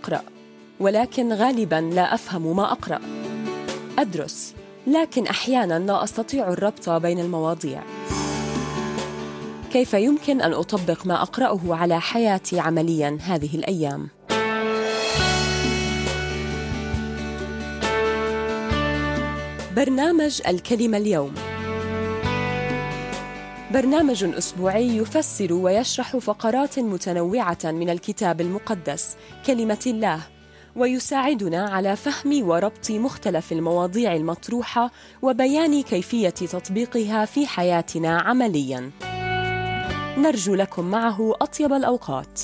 أقرأ، ولكن غالباً لا أفهم ما أقرأ. أدرس، لكن أحياناً لا أستطيع الربط بين المواضيع. كيف يمكن أن أطبق ما أقرأه على حياتي عملياً هذه الأيام؟ برنامج الكلمة اليوم برنامج أسبوعي يفسر ويشرح فقرات متنوعة من الكتاب المقدس كلمة الله، ويساعدنا على فهم وربط مختلف المواضيع المطروحة وبيان كيفية تطبيقها في حياتنا عملياً. نرجو لكم معه أطيب الأوقات.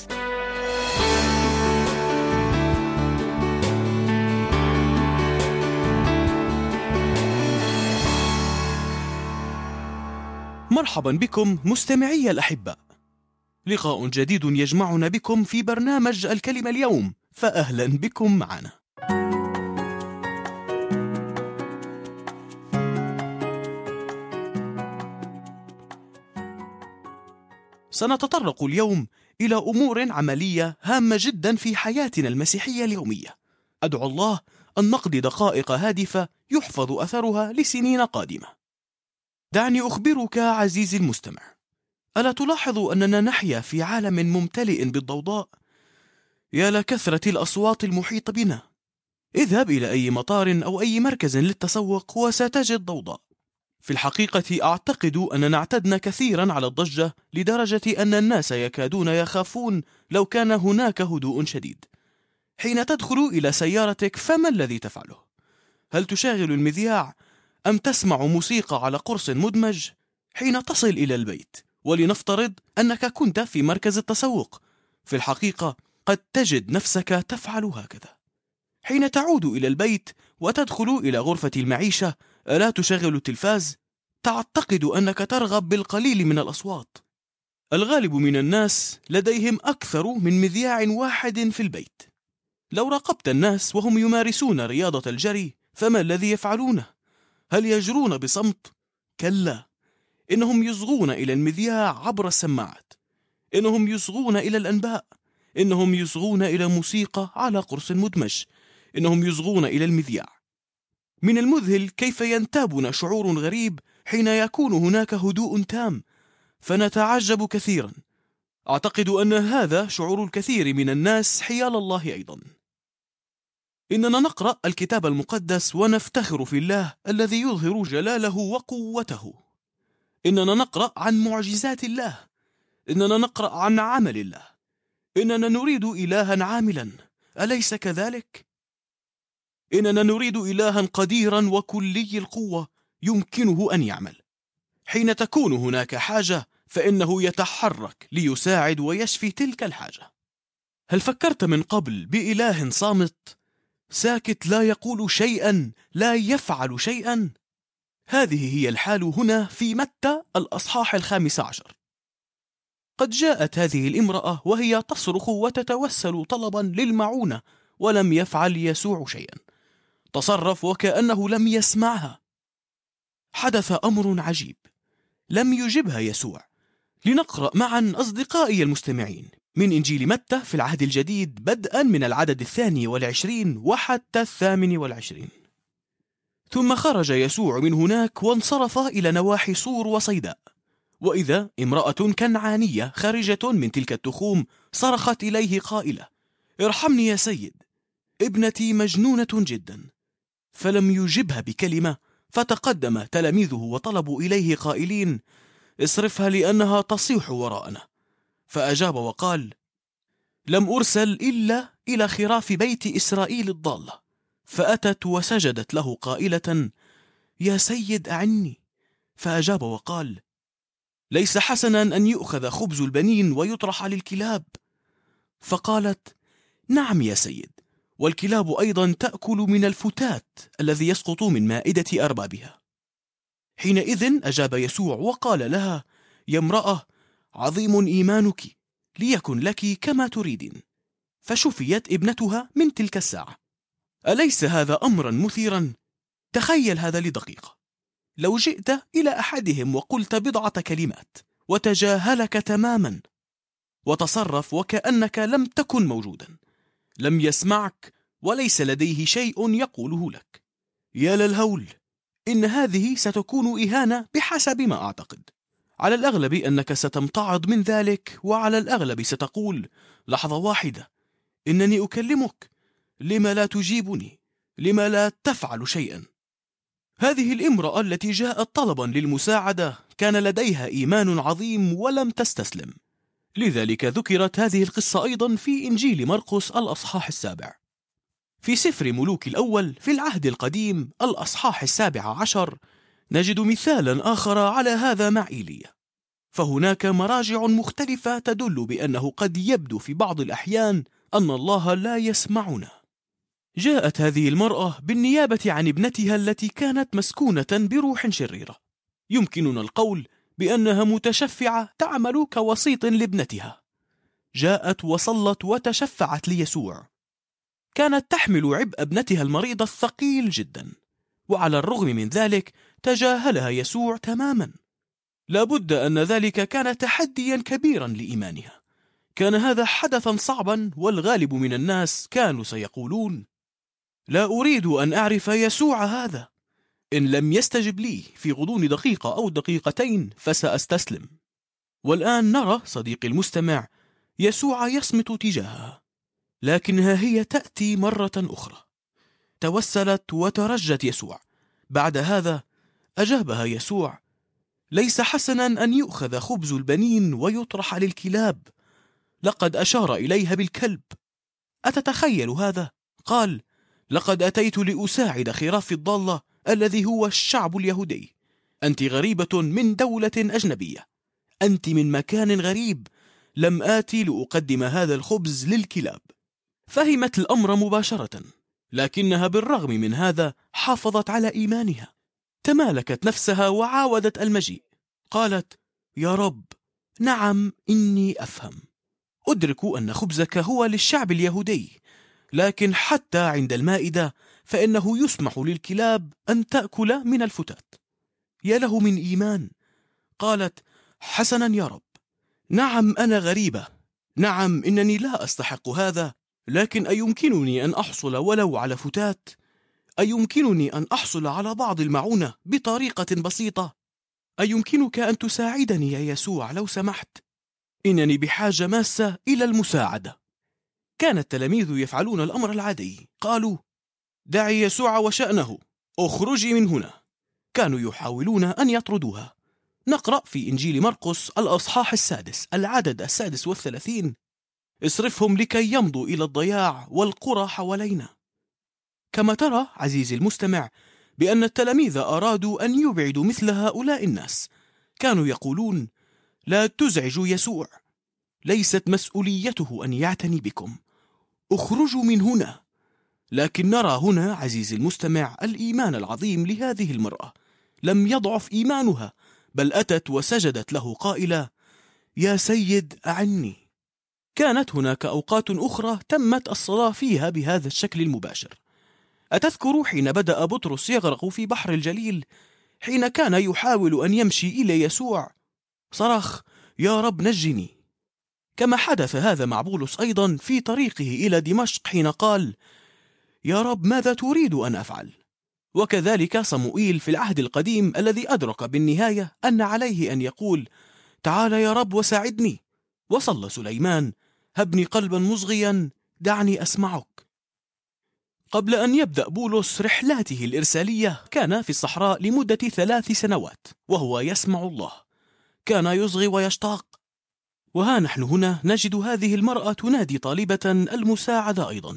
مرحبا بكم مستمعي الأحباء، لقاء جديد يجمعنا بكم في برنامج الكلمة اليوم، فأهلا بكم معنا. سنتطرق اليوم إلى أمور عملية هامة جدا في حياتنا المسيحية اليومية. أدعو الله أن نقضي دقائق هادفة يحفظ أثرها لسنين قادمة. دعني أخبرك عزيزي المستمع، ألا تلاحظ أننا نحيا في عالم ممتلئ بالضوضاء؟ يا لكثرة الأصوات المحيطة بنا. اذهب إلى أي مطار أو أي مركز للتسوق وستجد ضوضاء. في الحقيقة أعتقد أننا اعتدنا كثيرا على الضجة لدرجة أن الناس يكادون يخافون لو كان هناك هدوء شديد. حين تدخل إلى سيارتك فما الذي تفعله؟ هل تشغل المذياع أم تسمع موسيقى على قرص مدمج؟ حين تصل إلى البيت، ولنفترض أنك كنت في مركز التسوق، في الحقيقة قد تجد نفسك تفعل هكذا. حين تعود إلى البيت وتدخل إلى غرفة المعيشة، ألا تشغل التلفاز؟ تعتقد أنك ترغب بالقليل من الأصوات. الغالب من الناس لديهم أكثر من مذياع واحد في البيت. لو راقبت الناس وهم يمارسون رياضة الجري، فما الذي يفعلونه؟ هل يجرون بصمت؟ كلا، إنهم يصغون إلى المذياع عبر السماعات، إنهم يصغون إلى الأنباء، إنهم يصغون إلى موسيقى على قرص مدمج، إنهم يصغون إلى المذياع. من المذهل كيف ينتابنا شعور غريب حين يكون هناك هدوء تام، فنتعجب كثيرا. أعتقد أن هذا شعور الكثير من الناس حيال الله أيضا. إننا نقرأ الكتاب المقدس ونفتخر في الله الذي يظهر جلاله وقوته. إننا نقرأ عن معجزات الله، إننا نقرأ عن عمل الله، إننا نريد إلها عاملا، أليس كذلك؟ إننا نريد إلها قديرا وكلي القوة يمكنه أن يعمل. حين تكون هناك حاجة فإنه يتحرك ليساعد ويشفي تلك الحاجة. هل فكرت من قبل بإله صامت، ساكت، لا يقول شيئا، لا يفعل شيئا؟ هذه هي الحال هنا في متى الأصحاح 15. قد جاءت هذه الامرأة وهي تصرخ وتتوسل طلبا للمعونة، ولم يفعل يسوع شيئا. تصرف وكأنه لم يسمعها. حدث أمر عجيب، لم يجبها يسوع. لنقرأ معا أصدقائي المستمعين من إنجيل متى في العهد الجديد، بدءا من العدد 22 وحتى 28. ثم خرج يسوع من هناك وانصرف إلى نواحي صور وصيداء، وإذا امرأة كنعانية خارجة من تلك التخوم صرخت إليه قائلة: ارحمني يا سيد، ابنتي مجنونة جدا. فلم يجبها بكلمة، فتقدم تلاميذه وطلبوا إليه قائلين: اصرفها لأنها تصيح وراءنا. فأجاب وقال: لم أرسل إلا إلى خراف بيت إسرائيل الضالة. فأتت وسجدت له قائلة: يا سيد أعني. فأجاب وقال: ليس حسنا أن يؤخذ خبز البنين ويطرح للكلاب. فقالت: نعم يا سيد، والكلاب أيضا تأكل من الفتات الذي يسقط من مائدة أربابها. حينئذ أجاب يسوع وقال لها: يا امرأة، عظيم إيمانك، ليكن لك كما تريدين. فشفيت ابنتها من تلك الساعة. أليس هذا أمرا مثيرا؟ تخيل هذا لدقيقة. لو جئت إلى أحدهم وقلت بضعة كلمات وتجاهلك تماما وتصرف وكأنك لم تكن موجودا، لم يسمعك وليس لديه شيء يقوله لك. يا للهول، إن هذه ستكون إهانة بحسب ما أعتقد. على الأغلب أنك ستمتعض من ذلك، وعلى الأغلب ستقول: لحظة واحدة، إنني أكلمك، لما لا تجيبني؟ لما لا تفعل شيئا؟ هذه الامرأة التي جاءت طلبا للمساعدة كان لديها إيمان عظيم ولم تستسلم. لذلك ذكرت هذه القصة أيضا في إنجيل مرقس الأصحاح 7. في سفر ملوك الأول في العهد القديم الأصحاح 17 نجد مثالا آخر على هذا مع إيليا. فهناك مراجع مختلفة تدل بأنه قد يبدو في بعض الأحيان أن الله لا يسمعنا. جاءت هذه المرأة بالنيابة عن ابنتها التي كانت مسكونة بروح شريرة. يمكننا القول بأنها متشفعة تعمل كوسيط لابنتها. جاءت وصلت وتشفعت ليسوع. كانت تحمل عبء ابنتها المريضة الثقيل جدا، وعلى الرغم من ذلك تجاهلها يسوع تماما. لابد أن ذلك كان تحديا كبيرا لإيمانها. كان هذا حدثا صعبا، والغالب من الناس كانوا سيقولون: لا أريد أن أعرف يسوع هذا. إن لم يستجب لي في غضون دقيقة أو دقيقتين فسأستسلم. والآن نرى صديقي المستمع يسوع يصمت تجاهها، لكنها هي تأتي مرة أخرى. توسلت وترجت يسوع. بعد هذا أجابها يسوع: ليس حسنا أن يؤخذ خبز البنين ويطرح للكلاب. لقد أشار إليها بالكلب. أتتخيل هذا؟ قال: لقد أتيت لأساعد خراف الضالة الذي هو الشعب اليهودي. أنت غريبة من دولة أجنبية، أنت من مكان غريب. لم آتي لأقدم هذا الخبز للكلاب. فهمت الأمر مباشرة، لكنها بالرغم من هذا حافظت على إيمانها. تمالكت نفسها وعاودت المجيء. قالت: يا رب، نعم، إني أفهم. أدرك أن خبزك هو للشعب اليهودي، لكن حتى عند المائدة فإنه يسمح للكلاب أن تأكل من الفتات. يا له من إيمان. قالت: حسنا يا رب، نعم أنا غريبة، نعم إنني لا أستحق هذا، لكن أيمكنني أن أحصل ولو على فتات؟ أيمكنني أن أحصل على بعض المعونة بطريقة بسيطة؟ أيمكنك أن تساعدني يا يسوع لو سمحت؟ إنني بحاجة ماسة إلى المساعدة. كان التلاميذ يفعلون الأمر العادي. قالوا: دعي يسوع وشأنه، اخرجي من هنا. كانوا يحاولون أن يطردوها. نقرأ في إنجيل مرقس الأصحاح 6 العدد 36: اصرفهم لكي يمضوا إلى الضياع والقرى حوالينا. كما ترى عزيزي المستمع بأن التلاميذ أرادوا أن يبعدوا مثل هؤلاء الناس. كانوا يقولون: لا تزعجوا يسوع، ليست مسؤوليته أن يعتني بكم، اخرجوا من هنا. لكن نرى هنا عزيزي المستمع الإيمان العظيم لهذه المرأة. لم يضعف إيمانها، بل أتت وسجدت له قائلة: يا سيد أعني. كانت هناك أوقات أخرى تمت الصلاة فيها بهذا الشكل المباشر. أتذكر حين بدأ بطرس يغرق في بحر الجليل، حين كان يحاول أن يمشي إلى يسوع صرخ: يا رب نجني. كما حدث هذا مع بولس أيضا في طريقه إلى دمشق، حين قال: يا رب ماذا تريد أن أفعل؟ وكذلك صموئيل في العهد القديم الذي أدرك بالنهاية أن عليه أن يقول: تعال يا رب وساعدني. وصلى سليمان: هبني قلبا مصغيا دعني أسمعك. قبل أن يبدأ بولس رحلاته الإرسالية كان في الصحراء لمدة 3 سنوات وهو يسمع الله. كان يصغي ويشتاق. وها نحن هنا نجد هذه المرأة تنادي طالبة المساعدة أيضا.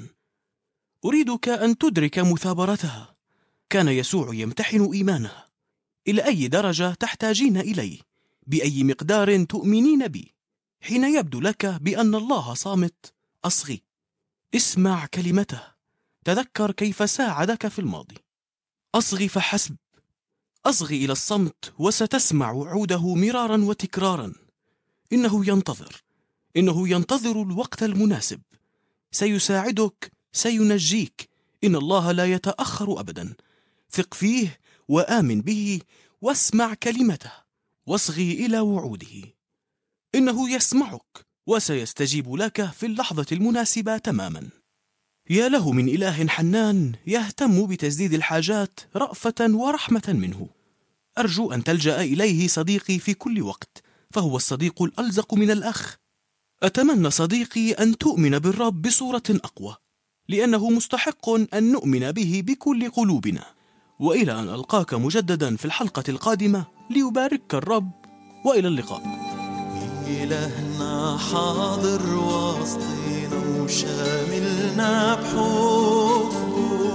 أريدك أن تدرك مثابرتها. كان يسوع يمتحن إيمانها. إلى أي درجة تحتاجين إلي؟ بأي مقدار تؤمنين بي؟ حين يبدو لك بأن الله صامت، أصغي، اسمع كلمته، تذكر كيف ساعدك في الماضي. أصغي فحسب. أصغي إلى الصمت وستسمع وعوده مرارا وتكرارا. إنه ينتظر الوقت المناسب. سيساعدك، سينجيك. إن الله لا يتأخر أبدا. ثق فيه وآمن به واسمع كلمته واصغي إلى وعوده. إنه يسمعك وسيستجيب لك في اللحظة المناسبة تماما. يا له من إله حنان يهتم بتسديد الحاجات رأفة ورحمة منه. أرجو أن تلجأ إليه صديقي في كل وقت، فهو الصديق الألزق من الأخ. أتمنى صديقي أن تؤمن بالرب بصورة أقوى، لأنه مستحق أن نؤمن به بكل قلوبنا. وإلى أن ألقاك مجددا في الحلقة القادمة، ليبارك الرب، وإلى اللقاء. إلهنا حاضر وسطينا وشاملنا بحبه،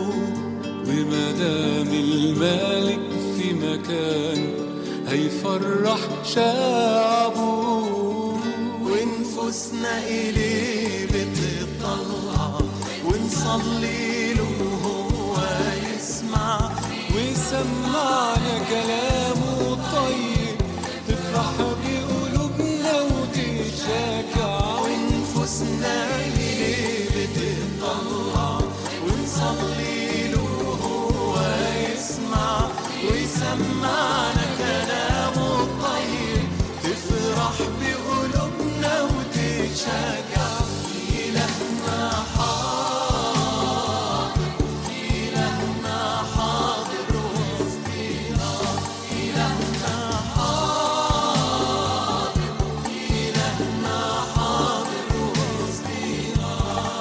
ومدام الملك في مكانه هيفرح شعبه، ونفوسنا إليه بتطلع ونصلي له وهو يسمع، ويسمعنا كلامه طيب تفرح بقلوبنا وتتشجع. ونفوسنا إليه بتطلع ونصلي له وهو يسمع، ويسمعنا كلامه طيب تفرح بقلوبنا وتتشجع. إلهنا حاضر، إلهنا حاضر وسطينا، إلهنا حاضر، إلهنا حاضر وسطينا.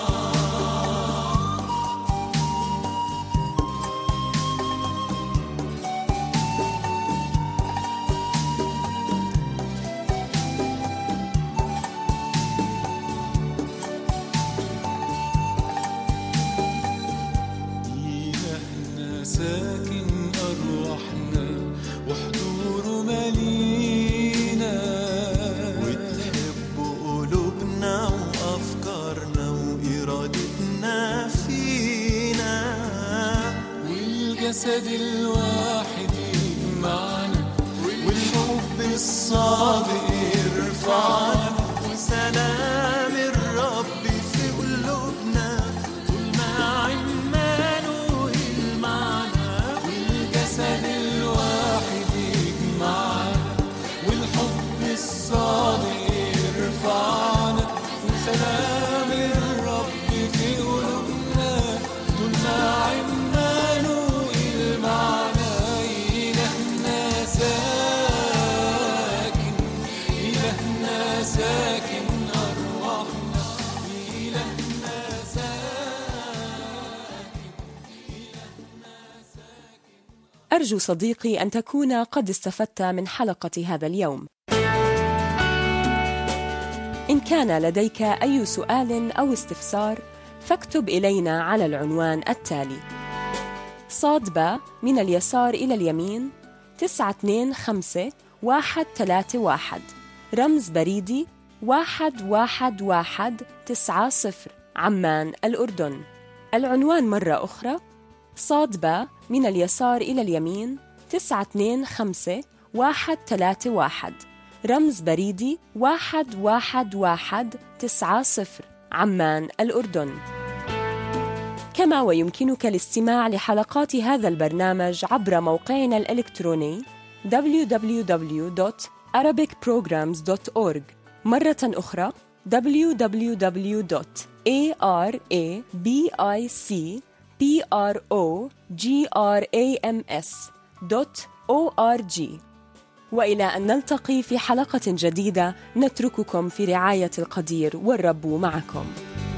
إلهنا ساكن أرواحنا وحضوره مالينا، وتحب قلوبنا وأفكارنا وإرادتنا فينا، والجسد الواحد يجمعنا، والحب الصادق يرفعنا، وسلام الرب في قلوبنا طول ما عمانوئيل معنا. والجسد الواحد يجمعنا، والحب الصادق يرفعنا، وسلام الرب في قلوبنا طول ما عمانوئيل معنا. إلهنا ساكن، إلهنا ساكن أرواحنا، إلهنا ساكن. أرجو صديقي أن تكون قد استفدت من حلقة هذا اليوم. إن كان لديك أي سؤال أو استفسار، فاكتب إلينا على العنوان التالي: ص/ب من اليسار إلى اليمين 925131، رمز بريدي 11190، عمان الأردن. العنوان مرة أخرى: ص/ب من اليسار إلى اليمين 925131، رمز بريدي 11190، عمان الأردن. كما ويمكنك الاستماع لحلقات هذا البرنامج عبر موقعنا الإلكتروني www.arabicprograms.org. مرة أخرى www.arabicprograms.org. وإلى أن نلتقي في حلقة جديدة، نترككم في رعاية القدير، والرب معكم.